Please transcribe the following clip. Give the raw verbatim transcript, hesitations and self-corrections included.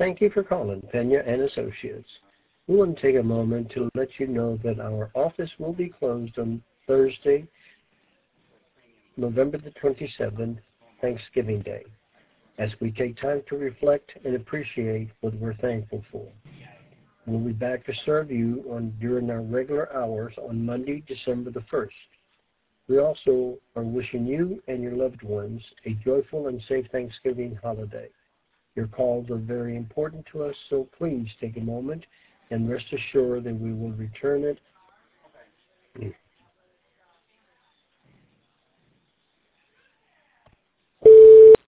Thank you for calling Pena and Associates. We want to take a moment to let you know that our office will be closed on Thursday, November the twenty-seventh, Thanksgiving Day, as we take time to reflect and appreciate what we're thankful for. We'll be back to serve you on during our regular hours on Monday, December the first. We also are wishing you and your loved ones a joyful and safe Thanksgiving holiday. Your calls are very important to us, so please take a moment and rest assured that we will return it